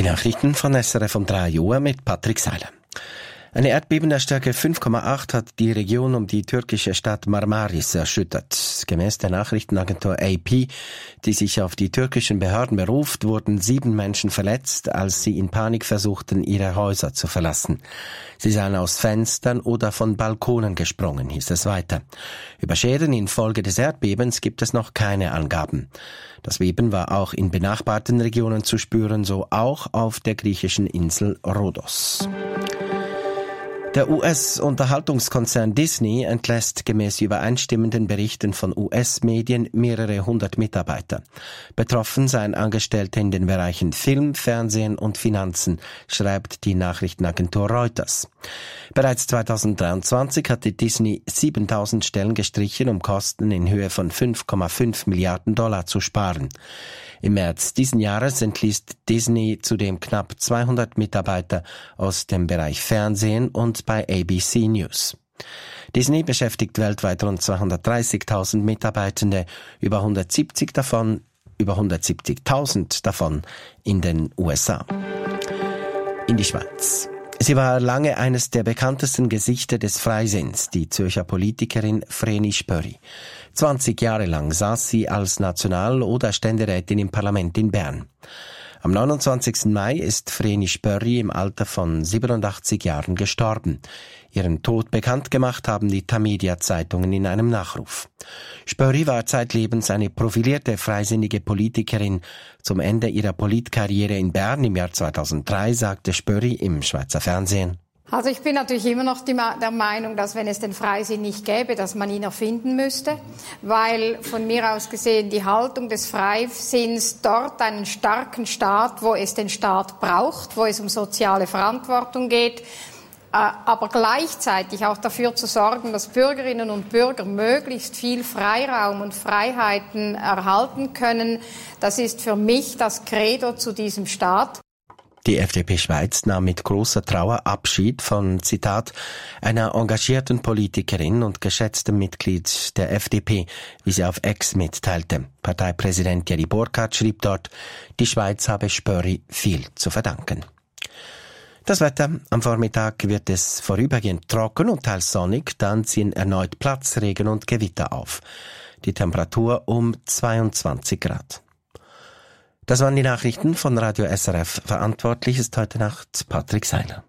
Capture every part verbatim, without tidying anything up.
Die Nachrichten von S R F um drei Uhr mit Patrick Seiler. Eine Erdbeben der Stärke fünf Komma acht hat die Region um die türkische Stadt Marmaris erschüttert. Gemäß der Nachrichtenagentur A P, die sich auf die türkischen Behörden beruft, wurden sieben Menschen verletzt, als sie in Panik versuchten, ihre Häuser zu verlassen. Sie seien aus Fenstern oder von Balkonen gesprungen, hieß es weiter. Über Schäden infolge des Erdbebens gibt es noch keine Angaben. Das Beben war auch in benachbarten Regionen zu spüren, so auch auf der griechischen Insel Rhodos. Der U S-Unterhaltungskonzern Disney entlässt gemäß übereinstimmenden Berichten von U S-Medien mehrere hundert Mitarbeiter. Betroffen seien Angestellte in den Bereichen Film, Fernsehen und Finanzen, schreibt die Nachrichtenagentur Reuters. Bereits zweitausenddreiundzwanzig hatte Disney siebentausend Stellen gestrichen, um Kosten in Höhe von fünf Komma fünf Milliarden Dollar zu sparen. Im März diesen Jahres entließ Disney zudem knapp zweihundert Mitarbeiter aus dem Bereich Fernsehen und bei A B C News. Disney beschäftigt weltweit rund zweihundertdreißigtausend Mitarbeitende, über hundertsiebzig davon, über hundertsiebzigtausend davon in den U S A. In die Schweiz. Sie war lange eines der bekanntesten Gesichter des Freisinns, die Zürcher Politikerin Vreni Spöri. zwanzig Jahre lang saß sie als National- oder Ständerätin im Parlament in Bern. Am neunundzwanzigsten Mai ist Vreni Spöri im Alter von siebenundachtzig Jahren gestorben. Ihren Tod bekannt gemacht haben die Tamedia-Zeitungen in einem Nachruf. Spöri war zeitlebens eine profilierte freisinnige Politikerin. Zum Ende ihrer Politkarriere in Bern im Jahr zweitausenddrei sagte Spöri im Schweizer Fernsehen: Also ich bin natürlich immer noch die, der Meinung, dass wenn es den Freisinn nicht gäbe, dass man ihn erfinden müsste, weil von mir aus gesehen die Haltung des Freisinns dort einen starken Staat, wo es den Staat braucht, wo es um soziale Verantwortung geht, aber gleichzeitig auch dafür zu sorgen, dass Bürgerinnen und Bürger möglichst viel Freiraum und Freiheiten erhalten können, das ist für mich das Credo zu diesem Staat. Die F D P Schweiz nahm mit großer Trauer Abschied von, Zitat, einer engagierten Politikerin und geschätztem Mitglied der F D P, wie sie auf X mitteilte. Parteipräsident Thierry Burkhardt schrieb dort, die Schweiz habe Spöri viel zu verdanken. Das Wetter: Am Vormittag wird es vorübergehend trocken und teils sonnig, dann ziehen erneut Platzregen und Gewitter auf. Die Temperatur um zweiundzwanzig Grad. Das waren die Nachrichten von Radio S R F. Verantwortlich ist heute Nacht Patrick Seiler.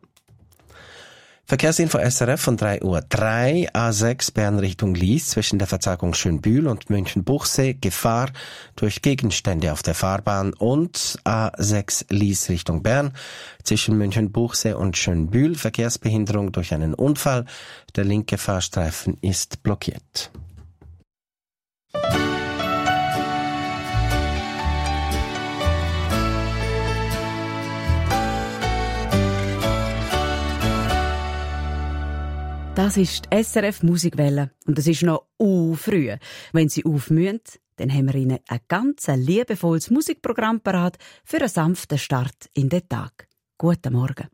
Verkehrsinfo S R F von drei Uhr drei, A sechs Bern Richtung Lies zwischen der Verzagung Schönbühl und München-Buchsee, Gefahr durch Gegenstände auf der Fahrbahn, und A sechs Lies Richtung Bern zwischen München-Buchsee und Schönbühl, Verkehrsbehinderung durch einen Unfall. Der linke Fahrstreifen ist blockiert. Das ist die S R F Musikwelle und es ist noch u früh. Wenn Sie aufmühen, dann haben wir Ihnen ein ganz liebevolles Musikprogramm parat für einen sanften Start in den Tag. Guten Morgen.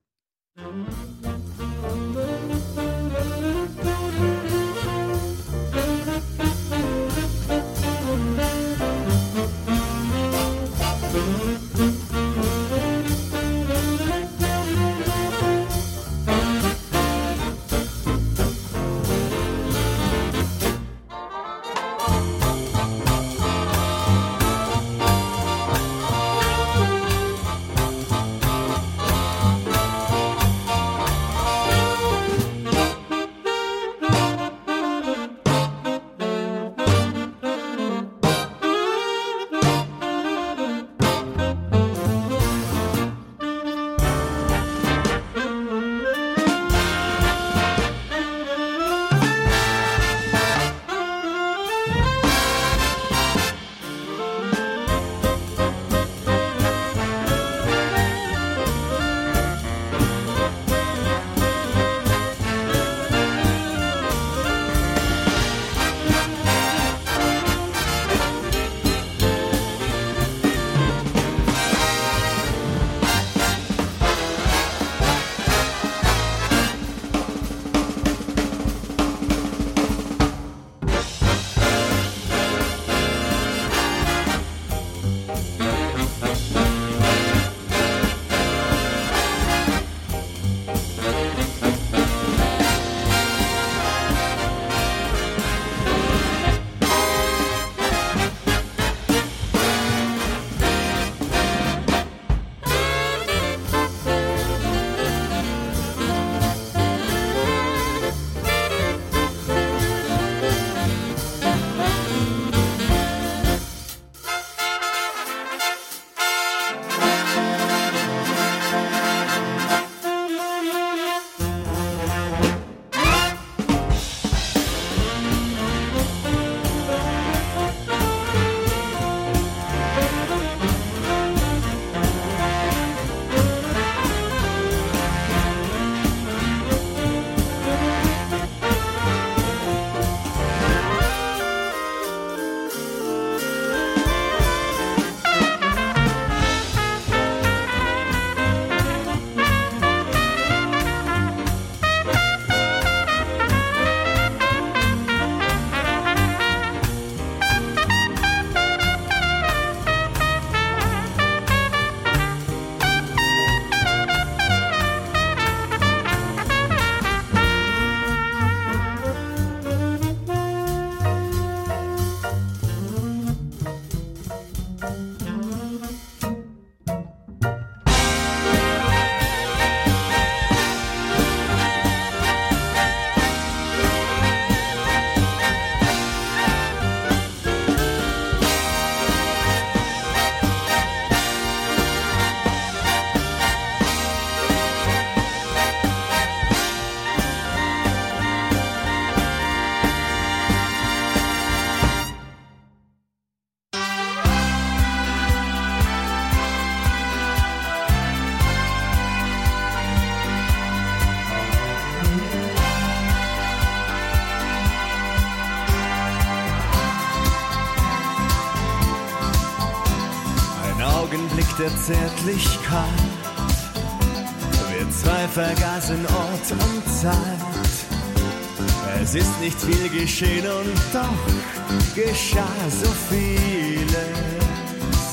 der Zärtlichkeit. Wir zwei vergaßen Ort und Zeit. Es ist nicht viel geschehen und doch geschah so vieles.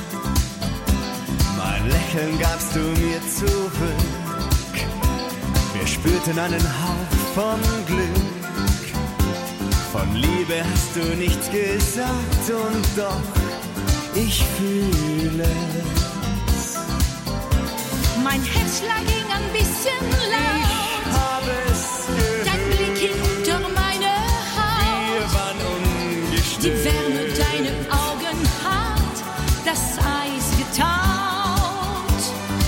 Mein Lächeln gabst du mir zurück. Wir spürten einen Hauch von Glück. Von Liebe hast du nichts gesagt und doch, ich fühle es. Mein Herzschlag ging ein bisschen laut. Ich habe es gehört. Dein Blick hinter meine Haut. Wir waren ungestört. Die Wärme deiner Augen hat das Eis getaut.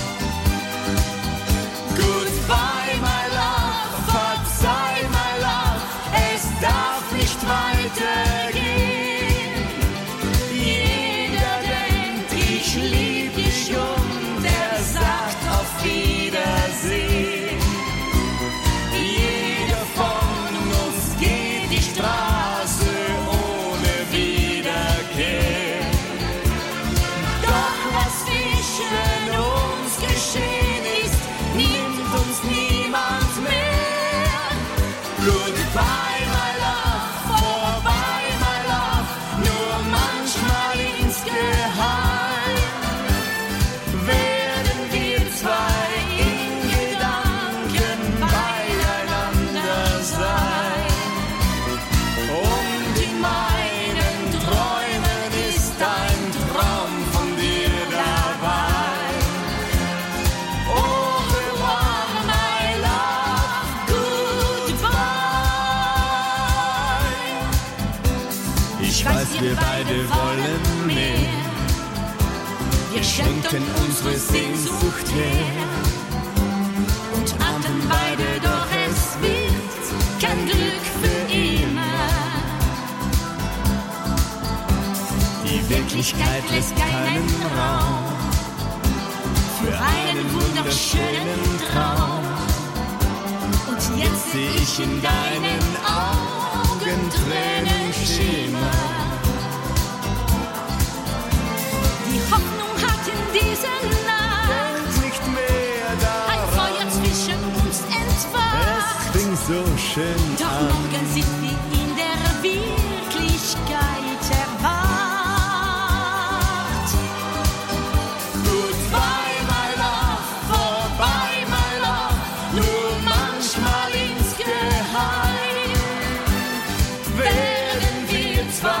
Goodbye, my love, verzeih, my love, es darf nicht weitergehen. Jeder denkt, ich lieb dich und er sagt auf Wiedersehen. Jeder von uns geht die Straße ohne Wiederkehr. Doch was zwischen uns geschehen ist, nimmt uns niemand mehr. Goodbye, my love, vorbei, my love, nur manchmal insgeheim werden wir zwei in Gedanken beieinander sein. Und in meinen Träumen ist ein Traum von dir dabei. Au revoir, my love, goodbye. Ich weiß, wir beide wollen mehr. Wir schenkten unsere Sehnsucht her und ahnten beide, doch es wird kein Glück für immer. Die Wirklichkeit lässt keinen Raum für einen wunderschönen Traum. Und jetzt seh ich in deinen Augen Tränenschimmer. Die Hoffnung hat in dieser Nacht Nicht mehr ein daran, Feuer zwischen uns entfacht. es fing so schön Doch an. morgen sind wir in der Wirklichkeit erwacht. Goodbye, my love, vorbei, my love, nur manchmal insgeheim werden wir zwei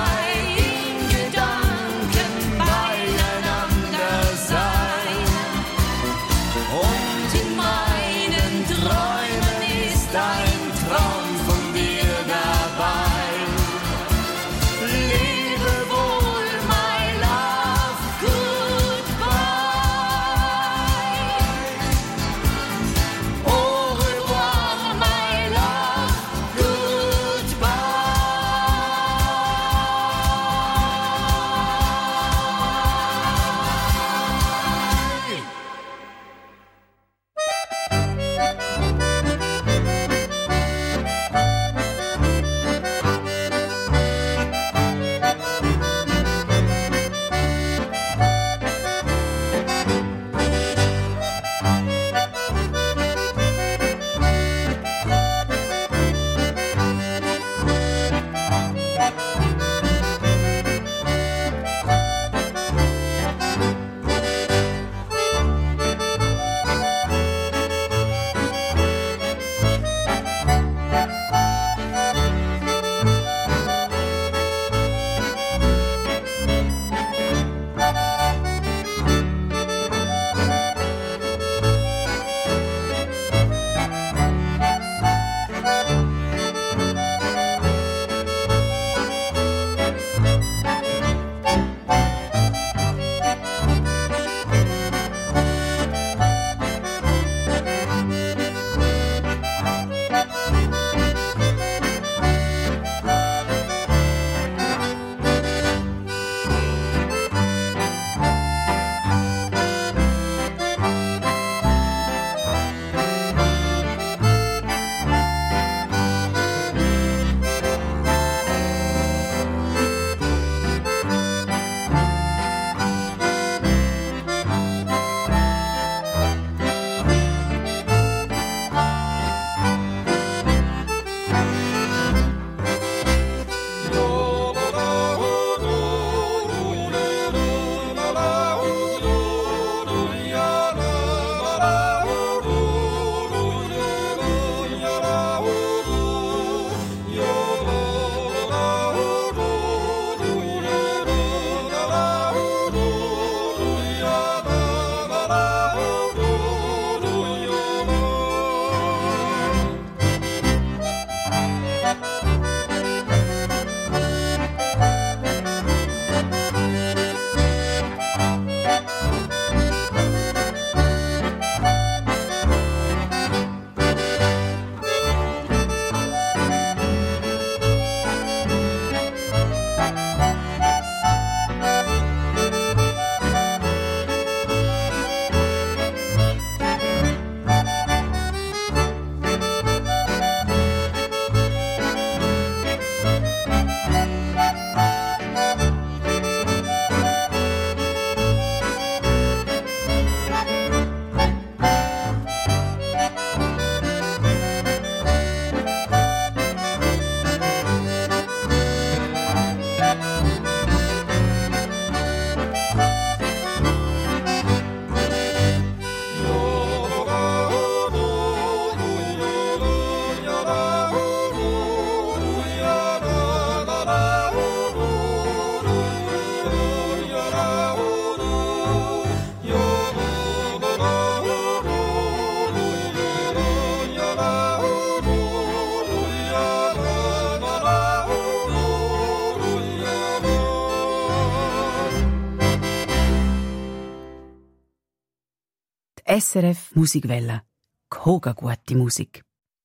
S R F Musikwelle. Koga gute Musik.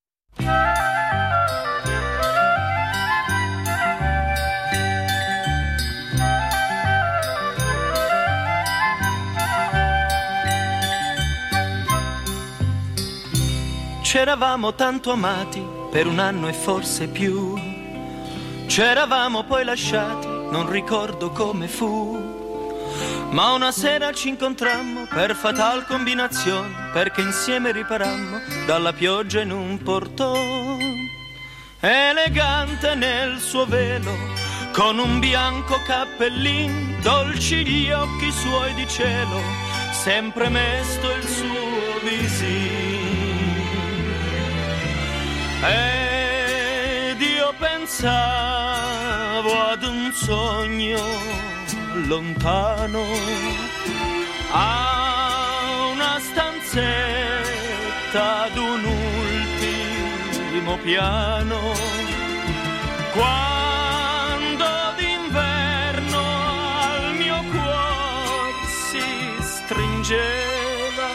C'eravamo tanto amati per un anno e forse più. C'eravamo poi lasciati, non ricordo come fu. Ma una sera ci incontrammo per fatal combinazione, perché insieme riparammo dalla pioggia in un portone. Elegante nel suo velo, con un bianco cappellin, dolci gli occhi suoi di cielo, sempre mesto il suo visin. Ed io pensavo ad un sogno lontano, a una stanzetta ad un ultimo piano, quando d'inverno al mio cuor si stringeva,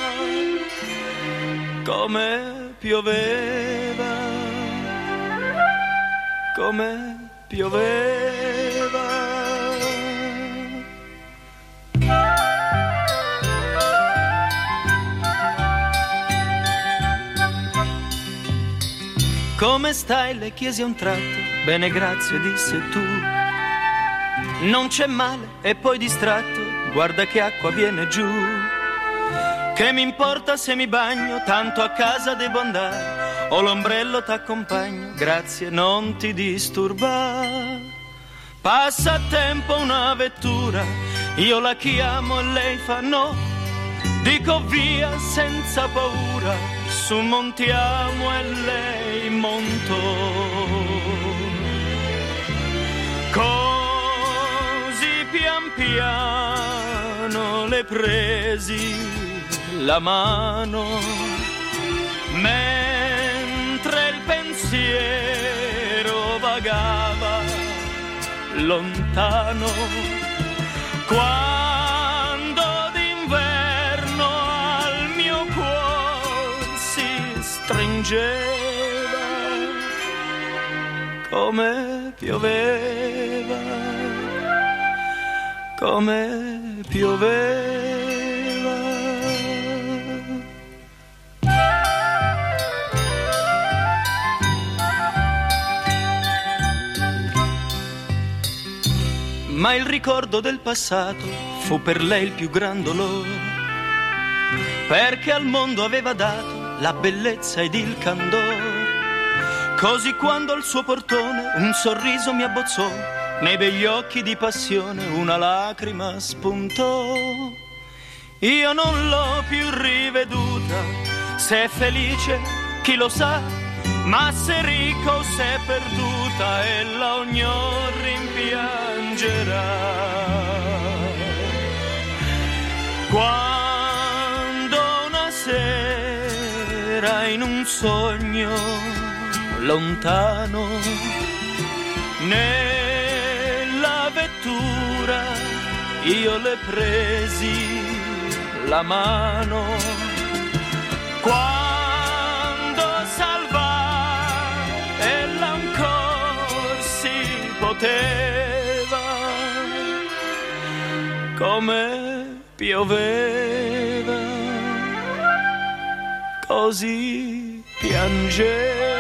come pioveva, come pioveva. Come stai? Le chiesi a un tratto. Bene, grazie, disse tu. Non c'è male. E poi distratto, guarda che acqua viene giù. Che mi importa se mi bagno, tanto a casa devo andare. Ho l'ombrello, t'accompagno, grazie, non ti disturbare. Passa a tempo una vettura, io la chiamo e lei fa no. Dico via senza paura, su montiamo e lei montò. Così pian piano le presi la mano, mentre il pensiero vagava lontano. Quando d'inverno al mio cuore si stringeva, come pioveva, come pioveva. Ma il ricordo del passato fu per lei il più gran dolore, perché al mondo aveva dato la bellezza ed il candore. Così quando al suo portone un sorriso mi abbozzò, nei begli occhi di passione una lacrima spuntò. Io non l'ho più riveduta, se è felice chi lo sa, ma se è ricca o se è perduta ella ognor rimpiangerà. Quando una sera in un sogno lontano nella vettura io le presi la mano, quando salvar ella ancor si poteva, come pioveva, così piangeva.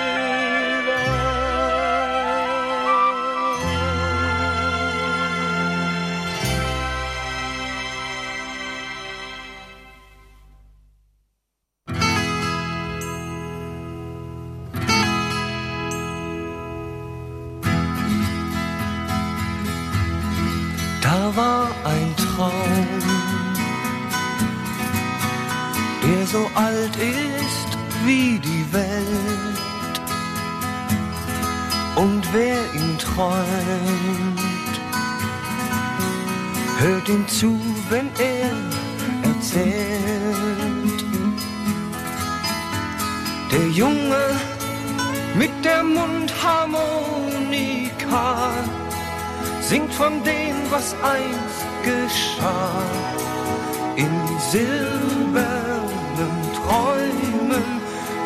Da war ein Traum, der so alt ist wie die Welt. Und wer ihn träumt, hört ihm zu, wenn er erzählt. Der Junge mit der Mundharmonika singt von dem, was einst geschah in Silberrot.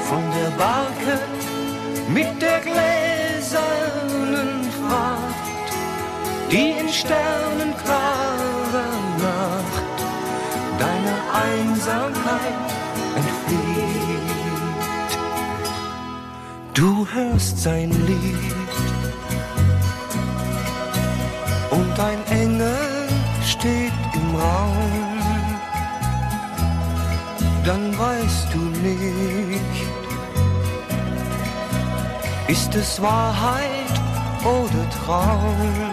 von der Barke mit der gläsernen Fracht, die in sternenklarer Nacht deiner Einsamkeit entflieht. Du hörst sein Lied und ein Engel steht im Raum, dann weißt du nicht, ist es Wahrheit oder Traum?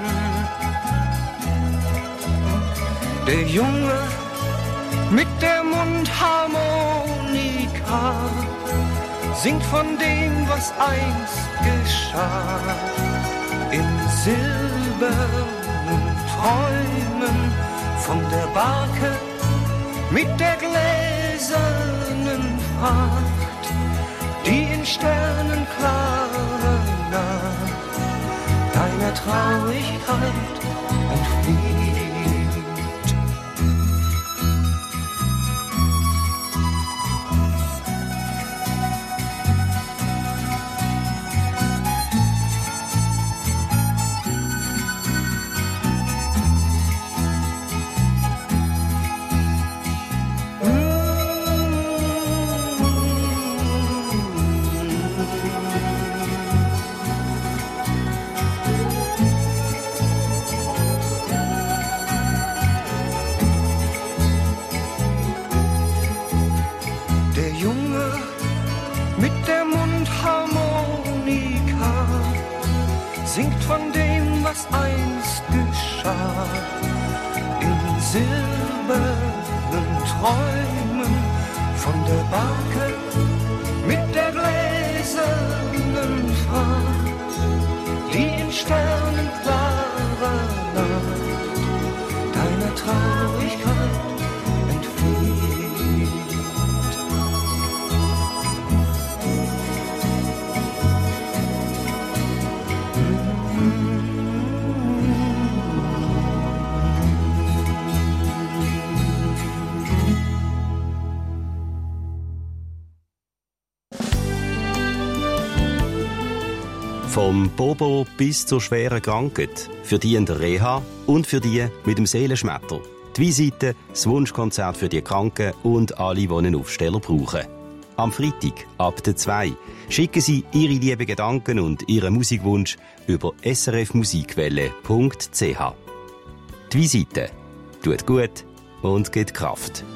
Der Junge mit der Mundharmonika singt von dem, was einst geschah, in silbernen Träumen von der Barke mit der gläsernen Fracht, die in sternenklarer Nacht deiner Traurigkeit entflieht. Singt von dem, was einst geschah, in silbernen Träumen von der Barke mit der gläsernen Fracht, die in sternenklarer Nacht deiner Traurigkeit entflieht. Vom Bobo bis zur schweren Krankheit, für die in der Reha und für die mit dem Seelenschmetter. Die Visite, das Wunschkonzert für die Kranken und alle, die einen Aufsteller brauchen. Am Freitag, ab der zwei, schicken Sie Ihre lieben Gedanken und Ihren Musikwunsch über s r f musikwelle punkt c h. Die Visite tut gut und gibt Kraft.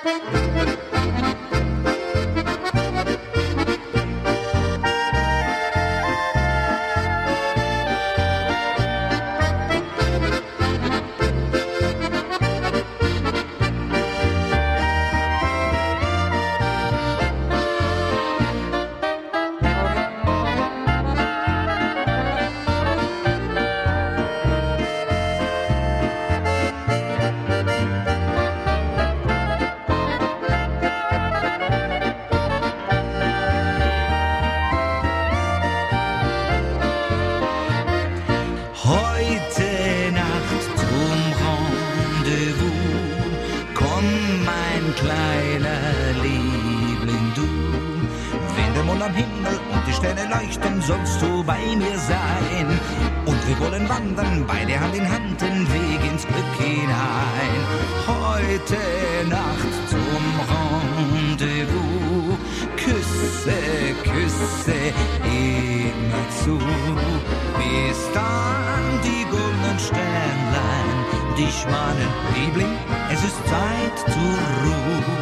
Sollst du bei mir sein und wir wollen wandern, beide Hand in Hand den Weg ins Glück hinein. Heute Nacht zum Rendezvous, Küsse, Küsse immerzu. Bis dann die goldenen Sternlein dich mahnen, Liebling, es ist Zeit zur Ruhe.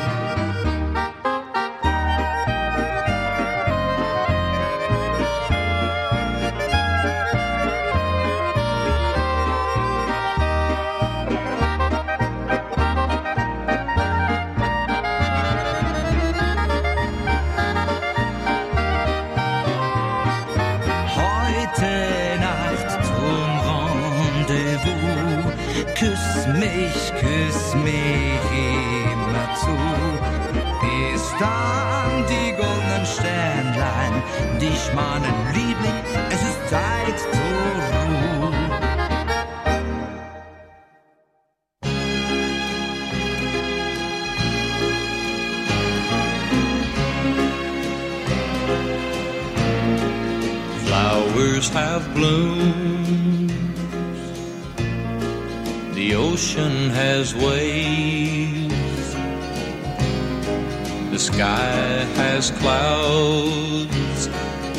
Küss mich, küss mich immer zu, bis dann die goldenen Sternlein dich mahnen, Liebling, es ist Zeit zur Ruhe. Flowers have bloomed, the ocean has waves, the sky has clouds,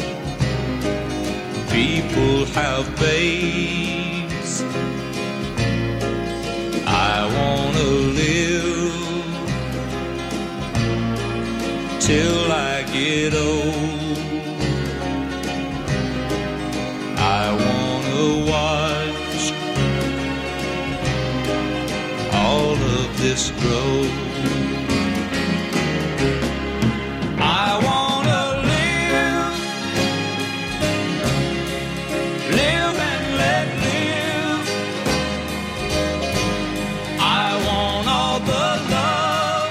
people have babes. I wanna live till I get old. I wanna watch all of this grow. I wanna live, live and let live. I want all the love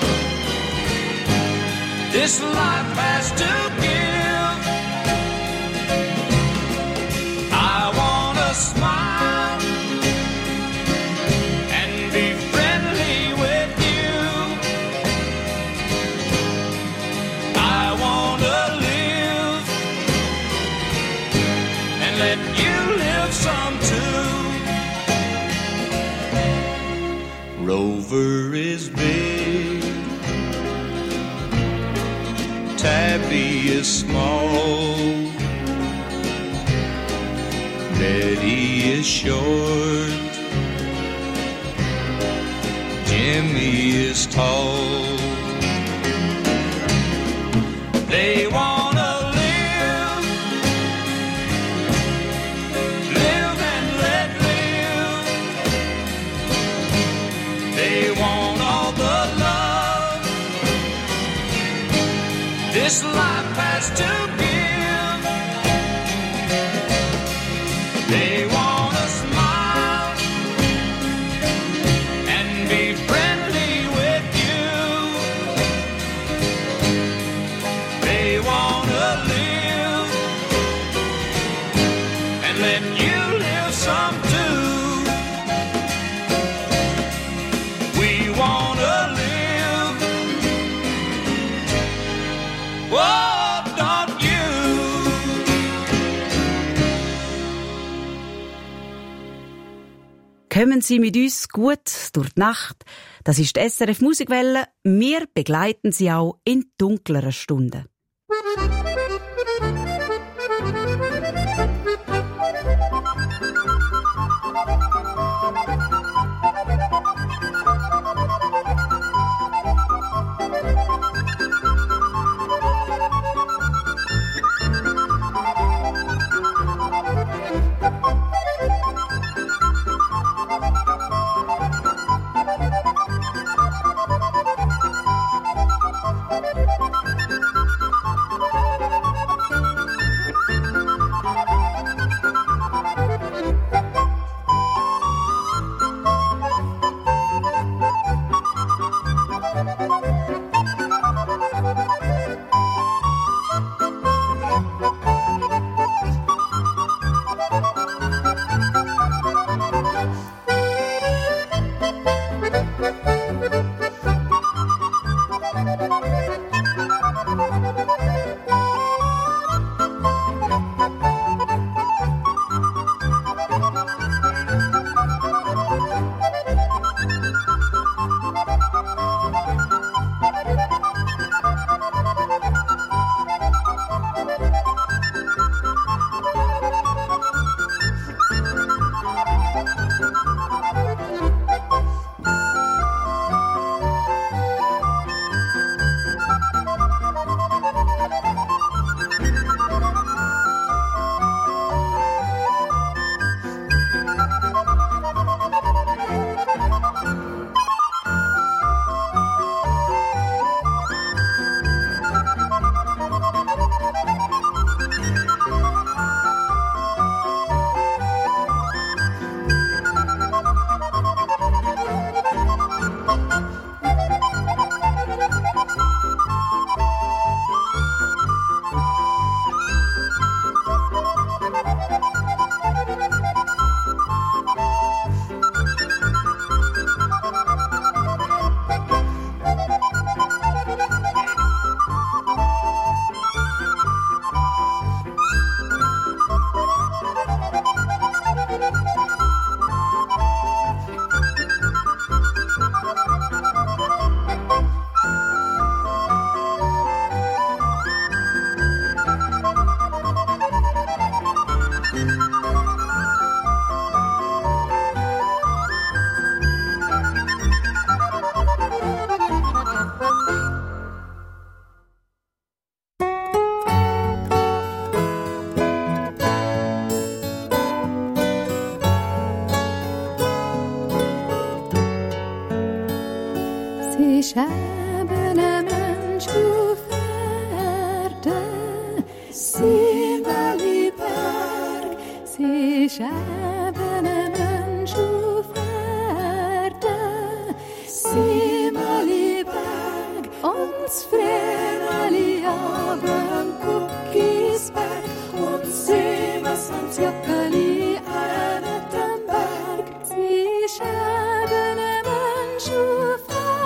this life has to give. I wanna smile and be friendly with you. I wanna live and let you live some too. Rover is big, Tabby is small, Betty is short, Jimmy is tall. They wanna live, live and let live. They want all the love this life has to give. They wanna smile and be friendly with you. They wanna live and let you live some too. We wanna live, oh, don't you? Kommen Sie mit uns gut durch die Nacht. Das ist die S R F Musikwelle. Wir begleiten Sie auch in dunkleren Stunden. Ich habe einen Mensch auf Erde, Simaliberg. Ich habe einen Mensch auf Erde, Simaliberg. Uns Vreneli haben Kuckisberg, uns Simas ans Jockeli an den Berg. Ich habe einen Mensch auf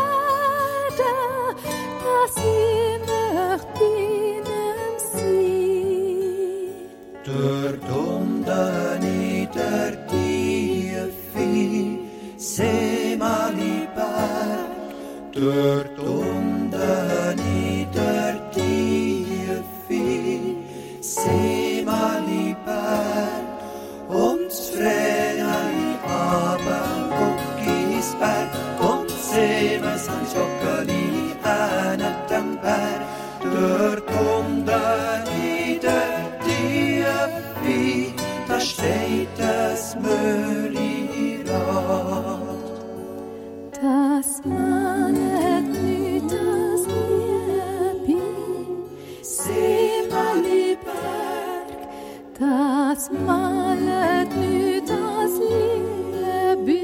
dass ich möcht dienen sie. Dort unten in der Tiefe, Simaliberg. Dort unten in der Tiefe, Simaliberg. Uns Vreneli haben Kuckisberg, uns Simas ans Jockeli an den Berg. Dort unten in der Tiefe, da steht das Mölirad. Das malet nicht das Liebe, Simaliberg. Das malet nicht das Liebe,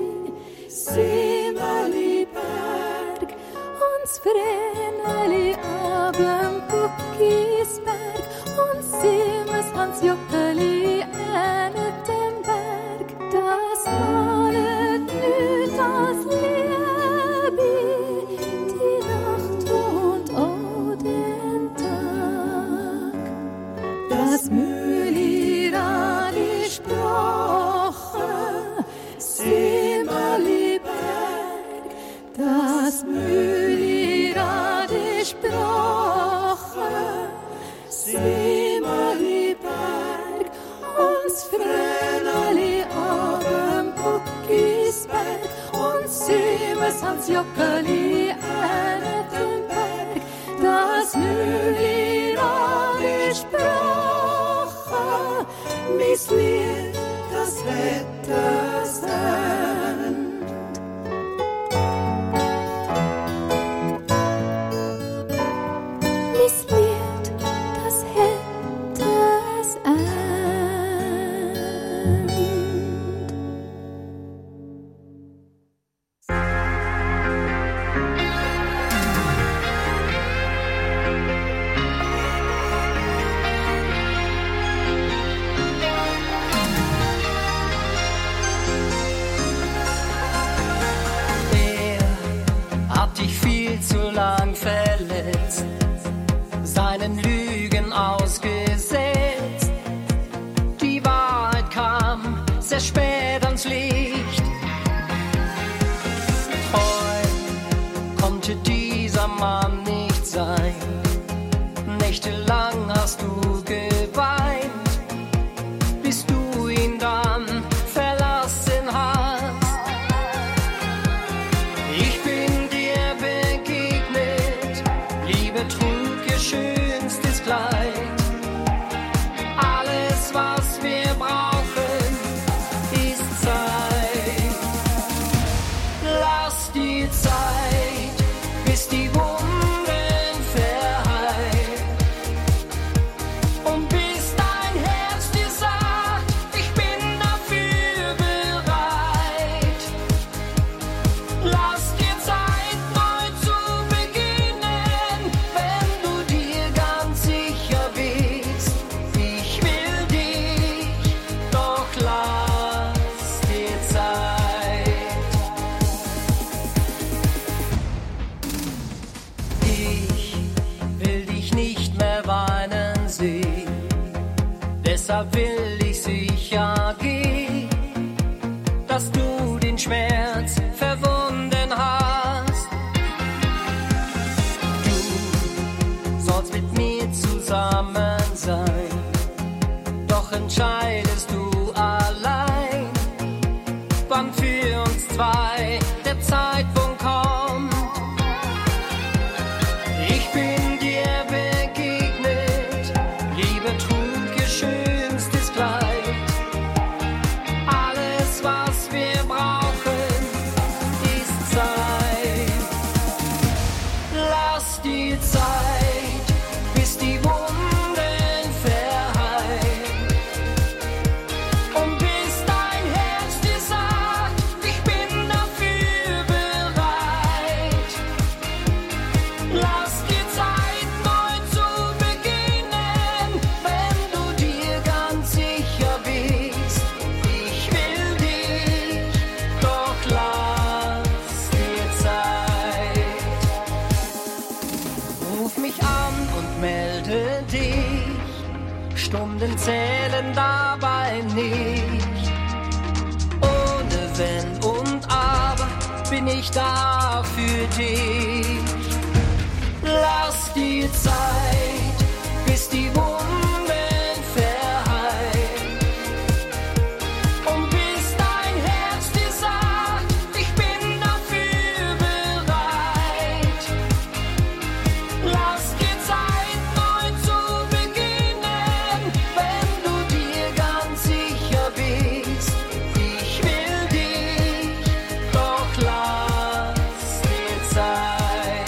Simaliberg. Uns Vreneli abem Kuckisberg, uns Simas ans Jockeli an den Berg. Das malet nicht das Liebe, die Nacht und auch den Tag. Das Mölirad ist Sprache, Simaliberg. Das Mölirad ist Sprache, Simaliberg. Uns Vreneli abem Kuckisberg, uns Simas ans Jockeli an den Berg. Das Mölirad ist Sprache, mis Lied, das hat das End. Mis Lied, das hat das End. viel zu lang verletzt, seinen Lügen ausgesetzt. Die Wahrheit kam sehr spät ans Licht. Treu konnte dieser Mann nicht sein. Nächtelang hast du geweint, bis du ihn dann verlassen hast. Ich bin dir begegnet, Liebe trug ihr schönstes Kleid. Alles, was wir brauchen, ist Zeit. Lass die Zeit, bis die Wunden verheilt. Und bis dein Herz dir sagt, ich bin dafür bereit. Lass dir Zeit, neu zu beginnen, wenn du dir ganz sicher bist. Ich will dich, doch lass dir Zeit. Ich will dich nicht mehr weinen sehen, deshalb will ich sicher gehen, dass du den Schmerz verwunden hast. Du sollst mit mir zusammen sein, doch entscheidest du allein, wann für uns zwei der Zeitpunkt kommt. Ich bin dir begegnet, Liebe trug ihr schönstes Kleid. Alles, was wir brauchen, ist Zeit. Lass die Zeit, bis die Wunden verheilt. Und bis dein Herz dir sagt, ich bin dafür bereit. Lass dir Zeit, neu zu beginnen, wenn du dir ganz sicher bist. Ich will dich, doch lass dir Zeit. Ruf mich an und melde dich, Stunden zählen dabei nicht. Ohne Wenn und Aber bin ich da für dich. Lass die Zeit, bis die Wunden verheilt. Und bis dein Herz dir sagt, ich bin dafür bereit. Lass dir Zeit, neu zu beginnen, wenn du dir ganz sicher bist. Ich will dich, doch lass dir Zeit.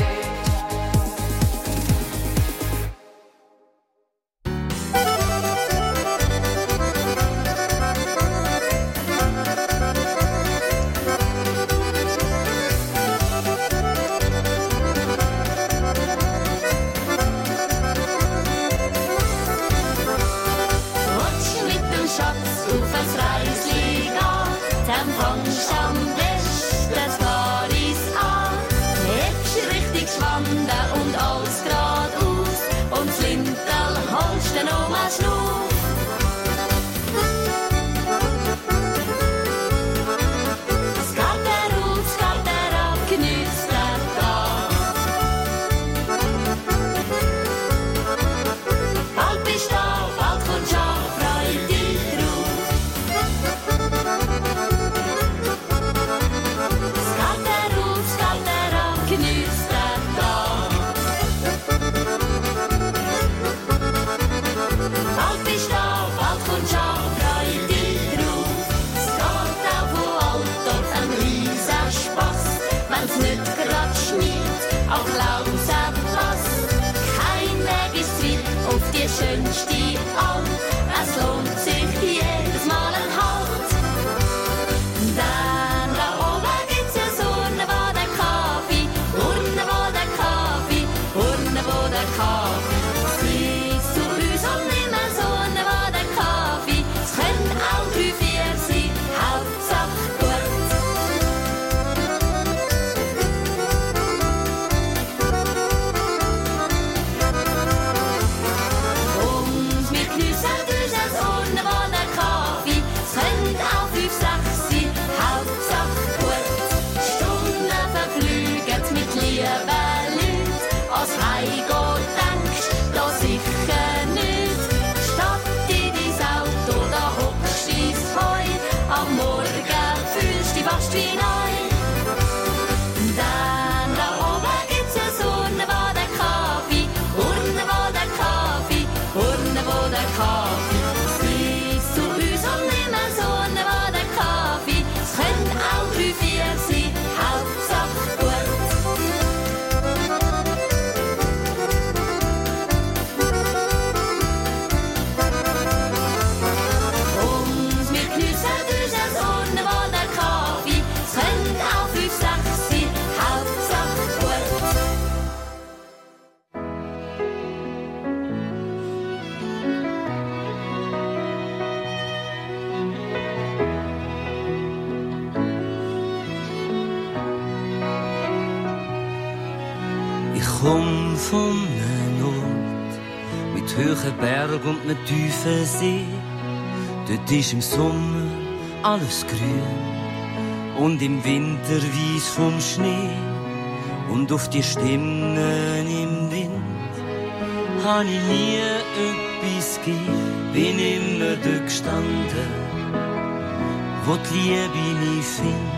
komm von einem Ort mit hohen Bergen und einem tiefen See. Dort ist im Sommer alles grün und im Winter weiss vom Schnee. Und auf die Stimmen im Wind hab ich nie etwas gegeben, bin immer dort gestanden, wo die Liebe mich findet.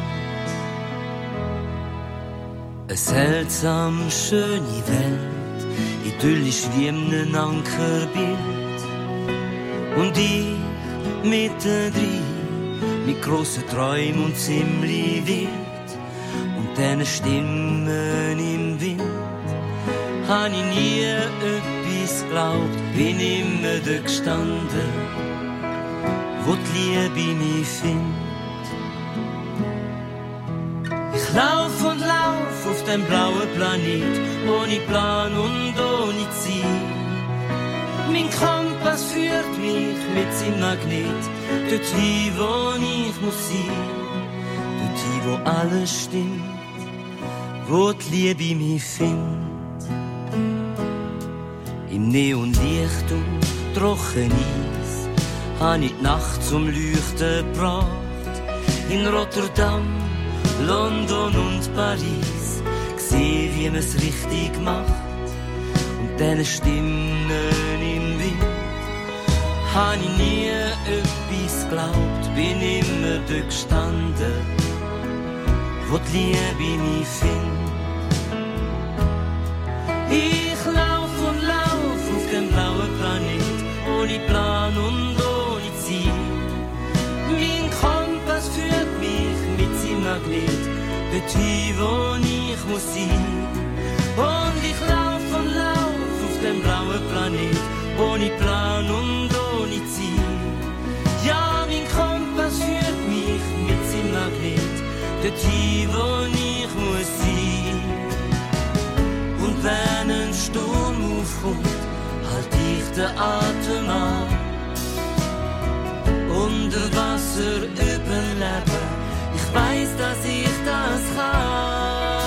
Eine seltsam schöne Welt, idyllisch wie in einem Ankerbild. Und ich mittendrin, mit grossen Träumen und ziemlich wild. Und diesen Stimmen im Wind hab ich nie etwas geglaubt, bin immer dort gestanden, wo die Liebe mich findet. Ich lauf und lauf auf dem blauen Planet, ohne Plan und ohne Ziel. Mein Kompass führt mich mit seinem Magnet dorthin, wo ich muss sein. Dorthin, wo alles stimmt, wo die Liebe mich findet. Im Neonlicht und trocken Eis hab ich die Nacht zum Leuchten gebracht. In Rotterdam, London und Paris gesehen, wie man's richtig macht. Und diese Stimmen im Wind hab ich nie etwas geglaubt, bin immer dort gestanden, wo die Liebe mich findet. Ich lauf und lauf auf dem blauen Planet, ohne Plan und ohne Ziel. Mein Kompass führt mich mit seinem Magnet dorthin, wo ich muss sein. Und ich lauf und lauf auf dem blauen Planet, ohne Plan und ohne Ziel. Ja, mein Kompass führt mich mit seinem Magnet dorthin, wo ich muss sein. Und wenn ein Sturm aufkommt, halt ich den Atem an. Unter Wasser überleben, ich weiss, dass ich das kann.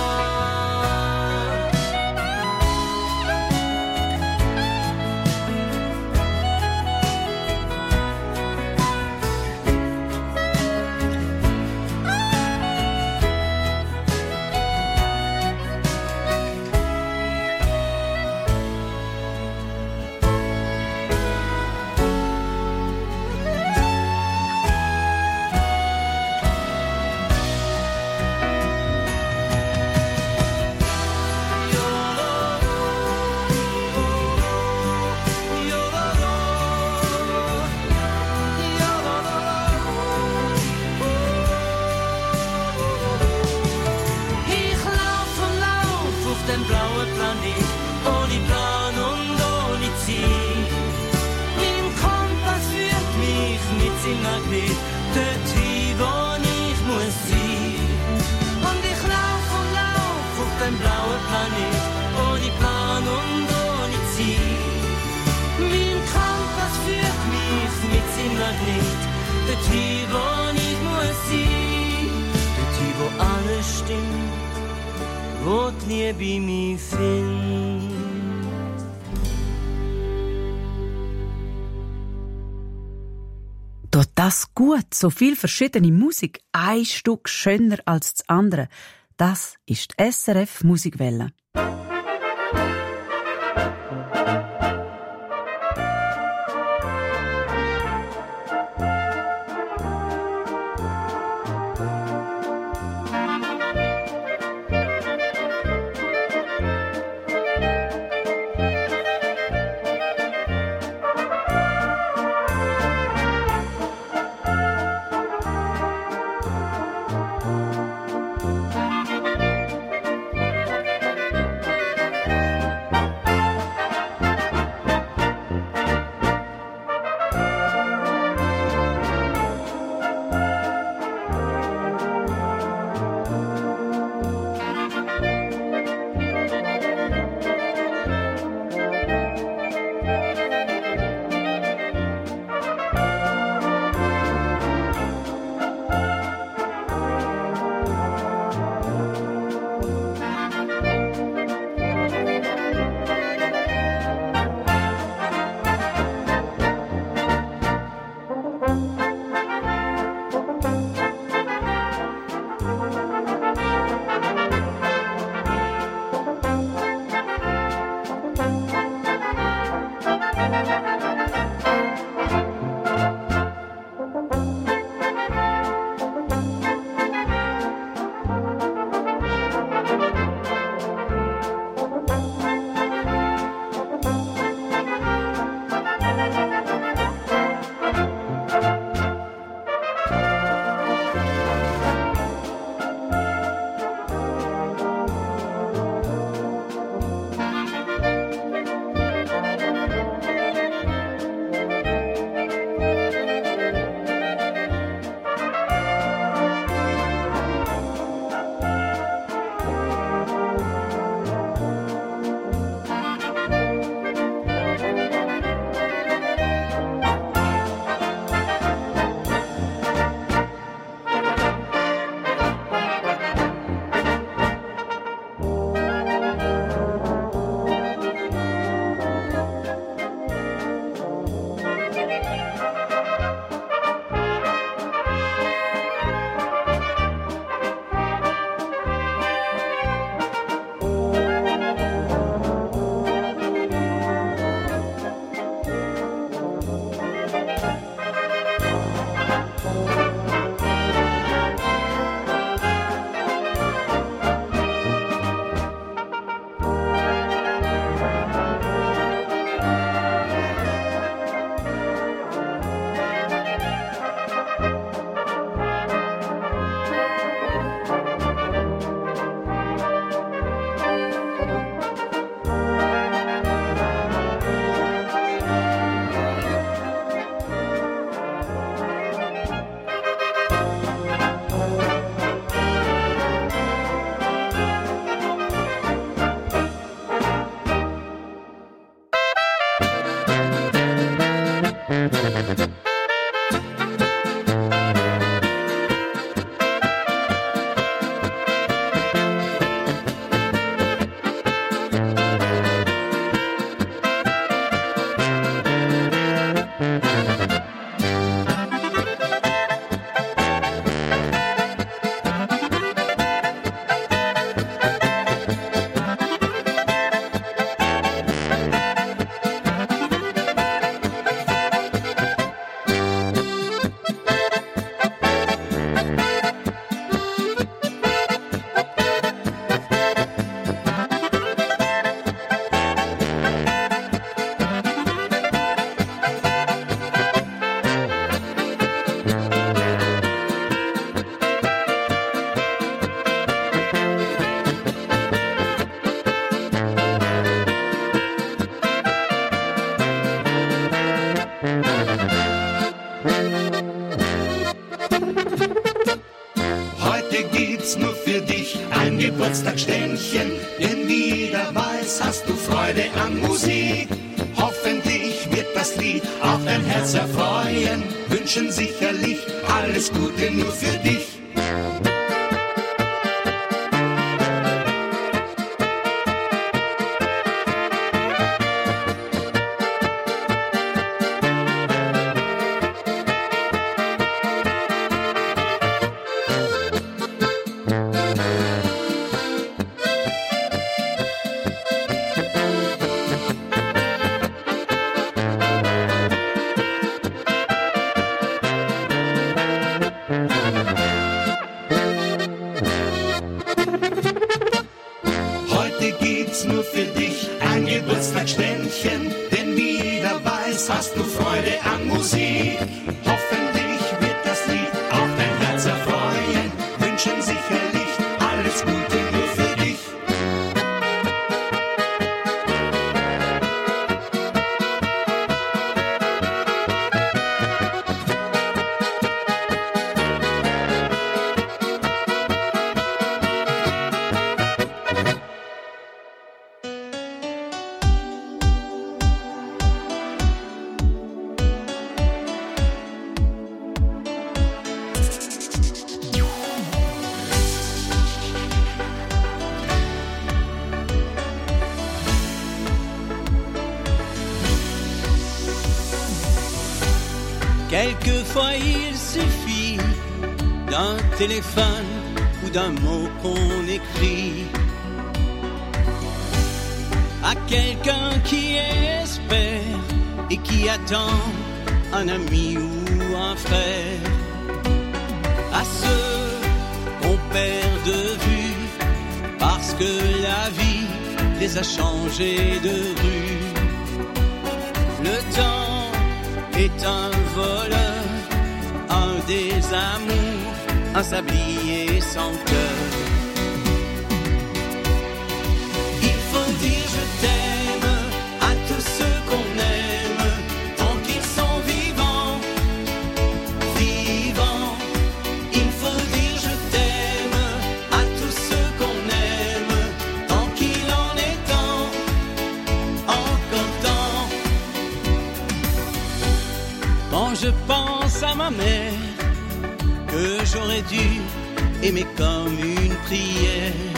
Wo die Liebe mich findet. Tut das gut, so viel verschiedene Musik, ein Stück schöner als das andere. Das ist die S R F Musikwelle. weiß, hast du Freude an Musik. Hoffentlich wird das Lied auch dein Herz erfreuen. Wünschen sicherlich alles Gute nur für dich. Quelquefois il suffit d'un téléphone ou d'un mot qu'on écrit à quelqu'un qui espère et qui attend un ami ou un frère, à ceux qu'on perd de vue parce que la vie les a changés de rue. Le temps est un voleur, un désamour, un sablier sans cœur. Il faut dire je t'aime à tous ceux qu'on aime, tant qu'ils sont vivants, vivants. Il faut dire je t'aime à tous ceux qu'on aime, tant qu'il en est temps, encore temps. Quand je pense à ma mère, que j'aurais dû aimer comme une prière,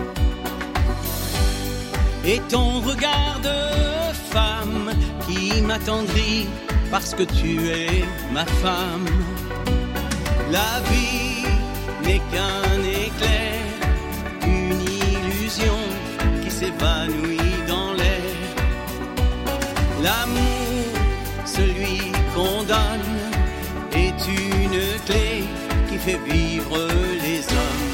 et ton regard de femme qui m'attendrit parce que tu es ma femme. La vie n'est qu'un éclair, une illusion qui s'évanouit dans l'air. L'amour, celui qu'on donne, est une clé qui fait vivre les hommes.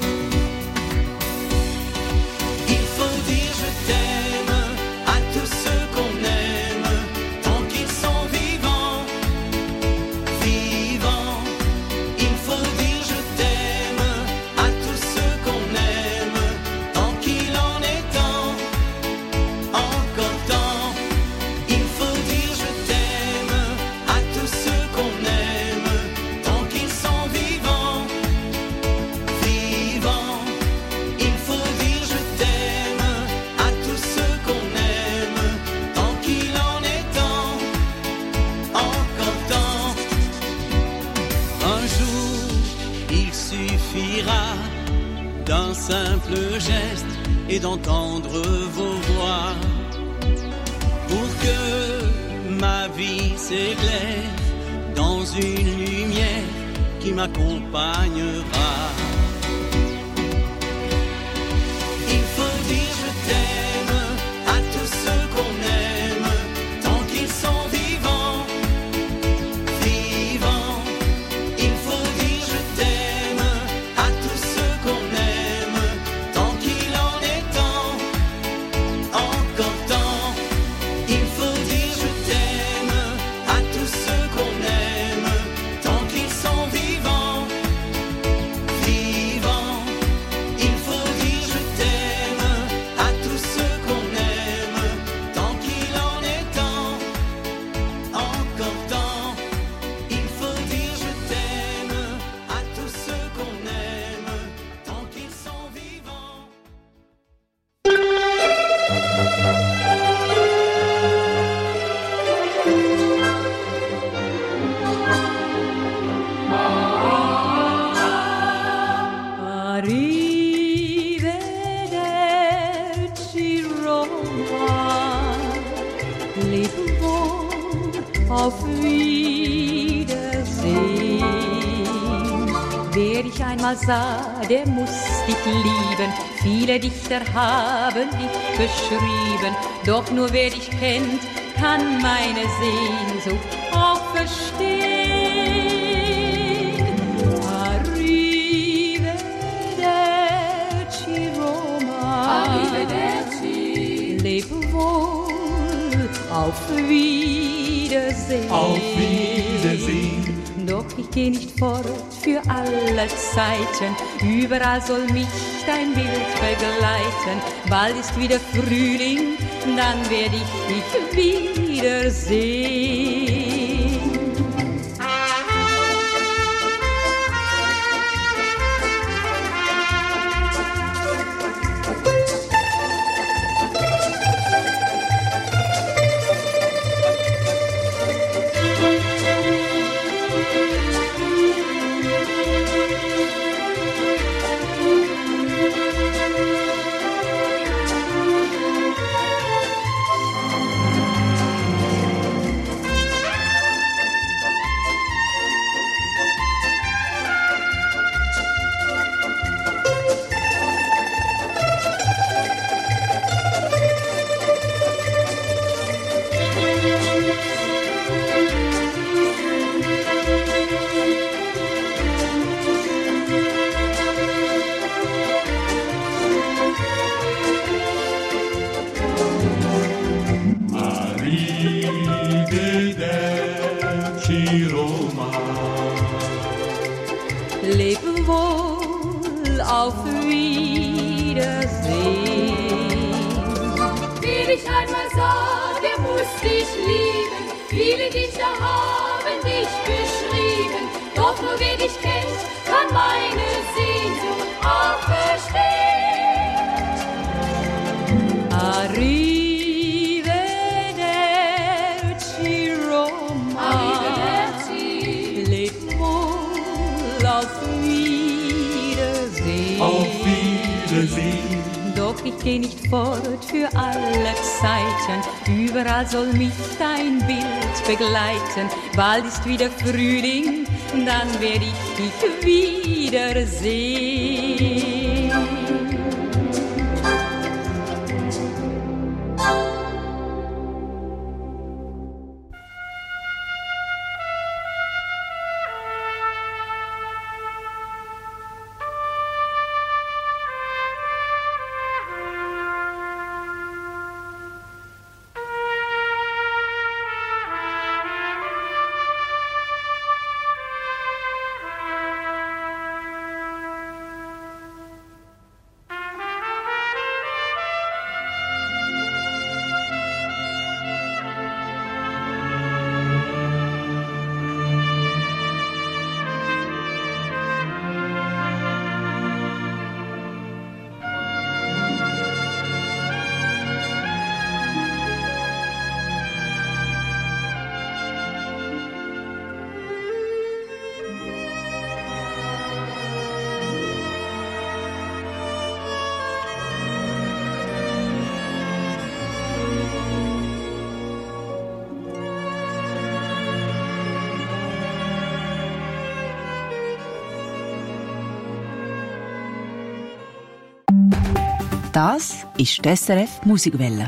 Il faut dire je t'aime à tous ceux qu'on aime, tant qu'ils sont vivants, vivants. Il faut dire je t'aime à tous ceux qu'on aime, tant qu'il en est temps, encore temps. Il faut dire je t'aime à tous ceux qu'on aime, tant qu'ils sont vivants, vivants. Il faut dire je t'aime à tous ceux qu'on aime, tant qu'il en est temps, encore temps. Un jour, il suffira d'un simple geste et d'entendre vos voix pour que ma vie s'éclaire dans une lumière qui m'accompagnera. Il faut dire je t'aime à tous ceux qu'on aime, tant qu'ils sont vivants, vivants. Il faut dire je t'aime à tous ceux qu'on aime, tant qu'il en est temps, encore temps. Il faut dire je t'aime à tous ceux qu'on aime, tant qu'ils sont vivants, vivants. Roma. Leb wohl, auf Wiedersehen. Wer dich einmal sah, der muss dich lieben. Viele Dichter haben dich beschrieben. Doch nur wer dich kennt, kann meine Sehnsucht auch verstehen. Arrivederci, Roma. Arrivederci. Leb wohl, auf Wiedersehen. Auf Wiedersehen. Doch ich geh nicht fort für alle Zeiten. Überall soll mich dein Bild begleiten. Bald ist wieder Frühling, dann werd ich dich wiedersehen. Leb wohl, auf Wiedersehen. Wer dich einmal sah, der muss dich lieben. Viele Dichter haben dich beschrieben. Doch nur wer dich kennt, kann meine Sehnsucht auch verstehen. Arrivederci, Roma. Arrivederci. Leb wohl, auf Wiedersehen. Auf Wiedersehen. Doch ich geh nicht fort für alle Zeiten. Überall soll mich dein Bild begleiten. Bald ist wieder Frühling, dann werd ich dich wiedersehen. Das ist die S R F Musikwelle.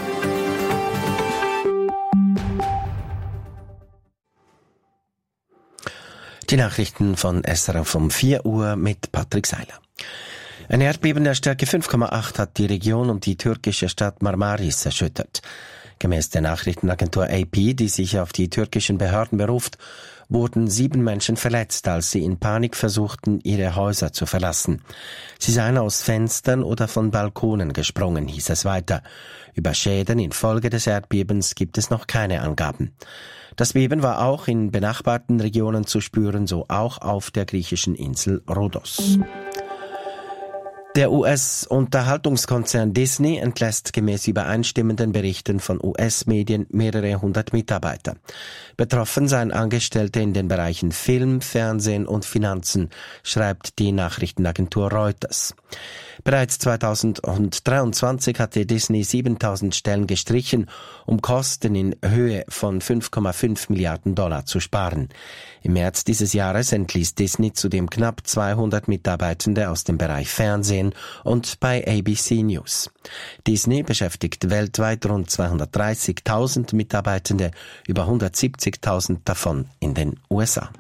Die Nachrichten von S R F um vier Uhr mit Patrick Seiler. Ein Erdbeben der Stärke fünf Komma acht hat die Region um die türkische Stadt Marmaris erschüttert. Gemäß der Nachrichtenagentur A P, die sich auf die türkischen Behörden beruft, wurden sieben Menschen verletzt, als sie in Panik versuchten, ihre Häuser zu verlassen. Sie seien aus Fenstern oder von Balkonen gesprungen, hieß es weiter. Über Schäden infolge des Erdbebens gibt es noch keine Angaben. Das Beben war auch in benachbarten Regionen zu spüren, so auch auf der griechischen Insel Rhodos. Der U S-Unterhaltungskonzern Disney entlässt gemäß übereinstimmenden Berichten von U S-Medien mehrere hundert Mitarbeiter. Betroffen seien Angestellte in den Bereichen Film, Fernsehen und Finanzen, schreibt die Nachrichtenagentur Reuters. Bereits zweitausenddreiundzwanzig hatte Disney siebentausend Stellen gestrichen, um Kosten in Höhe von fünf Komma fünf Milliarden Dollar zu sparen. Im März dieses Jahres entließ Disney zudem knapp zweihundert Mitarbeitende aus dem Bereich Fernsehen und bei A B C News. Disney beschäftigt weltweit rund zweihundertdreißigtausend Mitarbeitende, über hundertsiebzigtausend davon in den U S A.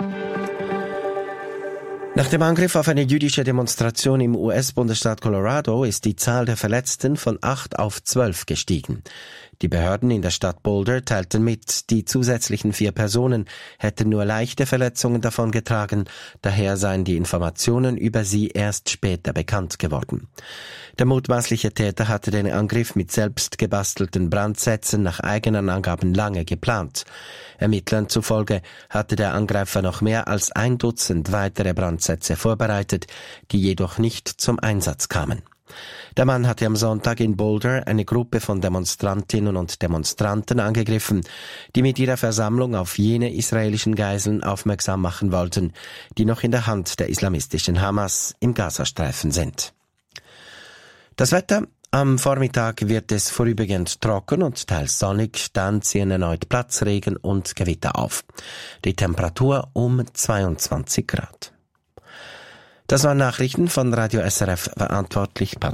Nach dem Angriff auf eine jüdische Demonstration im U S-Bundesstaat Colorado ist die Zahl der Verletzten von acht auf zwölf gestiegen. Die Behörden in der Stadt Boulder teilten mit, die zusätzlichen vier Personen hätten nur leichte Verletzungen davongetragen, daher seien die Informationen über sie erst später bekannt geworden. Der mutmaßliche Täter hatte den Angriff mit selbst gebastelten Brandsätzen nach eigenen Angaben lange geplant. Ermittlern zufolge hatte der Angreifer noch mehr als ein Dutzend weitere Brandsätze vorbereitet, die jedoch nicht zum Einsatz kamen. Der Mann hatte am Sonntag in Boulder eine Gruppe von Demonstrantinnen und Demonstranten angegriffen, die mit ihrer Versammlung auf jene israelischen Geiseln aufmerksam machen wollten, die noch in der Hand der islamistischen Hamas im Gazastreifen sind. Das Wetter: Am Vormittag wird es vorübergehend trocken und teils sonnig, dann ziehen erneut Platzregen und Gewitter auf. Die Temperatur um zweiundzwanzig Grad. Das waren Nachrichten von Radio S R F, verantwortlich Patrick